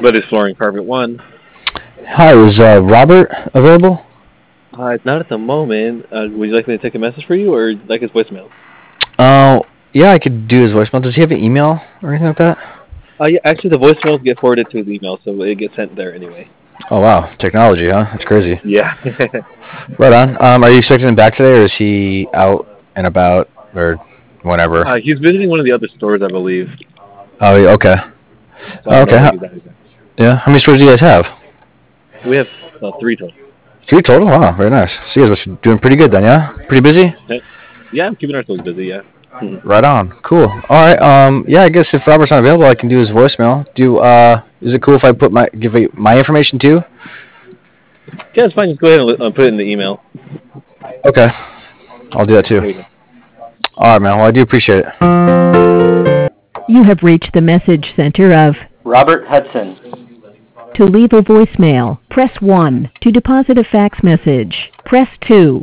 But it's Flooring Carpet 1. Hi, is Robert available? Not at the moment. Would you like me to take a message for you, or like his voicemail? Yeah, I could do his voicemail. Does he have an email or anything like that? Yeah, actually, the voicemails get forwarded to his email, so it gets sent there anyway. Oh, wow. Technology, huh? That's crazy. Yeah. Right on. Are you expecting him back today, or is he out and about, or whenever? He's visiting one of the other stores, I believe. Oh, yeah, okay. So I don't know Okay. when he's out. Yeah. How many stores do you guys have? We have 3 total. 3 total? Wow, very nice. So you guys are doing pretty good then, yeah? Pretty busy? Yeah, I'm keeping ourselves busy, yeah. Right on. Cool. All right. Yeah, I guess if Robert's not available, I can do his voicemail. Is it cool if I give you my information too? Yeah, it's fine. Just go ahead and put it in the email. Okay. I'll do that too. All right, man. Well, I do appreciate it. You have reached the message center of Robert Hudson. To leave a voicemail, press 1. To deposit a fax message, press 2.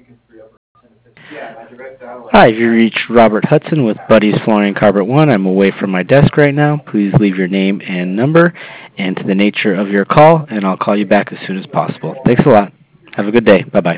Hi, you reached Robert Hudson with Buddy's Flooring Carpet 1. I'm away from my desk right now. Please leave your name and number and to the nature of your call, and I'll call you back as soon as possible. Thanks a lot. Have a good day. Bye-bye.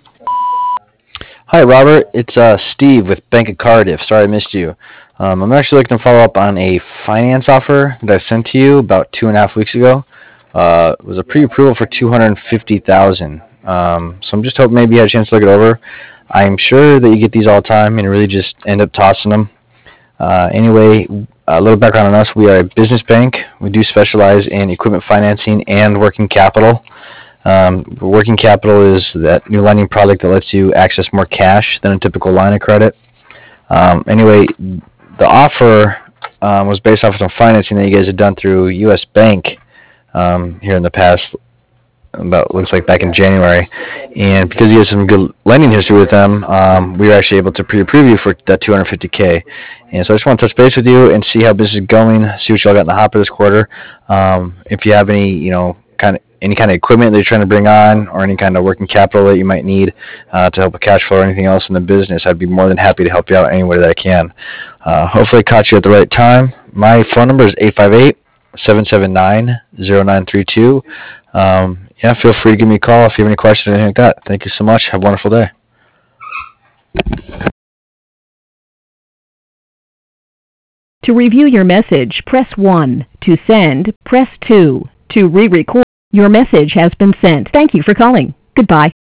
Hi, Robert. It's Steve with Bank of Cardiff. Sorry I missed you. I'm actually looking to follow up on a finance offer that I sent to you about 2.5 weeks ago. It was a pre-approval for $250,000. So I'm just hoping maybe you had a chance to look it over. I'm sure that you get these all the time and really just end up tossing them. Anyway, a little background on us. We are a business bank. We do specialize in equipment financing and working capital. Working capital is that new lending product that lets you access more cash than a typical line of credit. Anyway, the offer was based off of some financing that you guys had done through U.S. Bank here in the past, looks like back in January. And because you had some good lending history with them, we were actually able to pre-approve you for that $250K. And so I just want to touch base with you and see how business is going, see what y'all got in the hopper this quarter. If you have any, any kind of equipment that you're trying to bring on or any kind of working capital that you might need to help with cash flow or anything else in the business, I'd be more than happy to help you out any way that I can. Hopefully I caught you at the right time. My phone number is 858-779-0932. Yeah, feel free to give me a call if you have any questions or anything like that. Thank you so much. Have a wonderful day. To review your message, press 1. To send, press 2. To re-record, your message has been sent. Thank you for calling. Goodbye.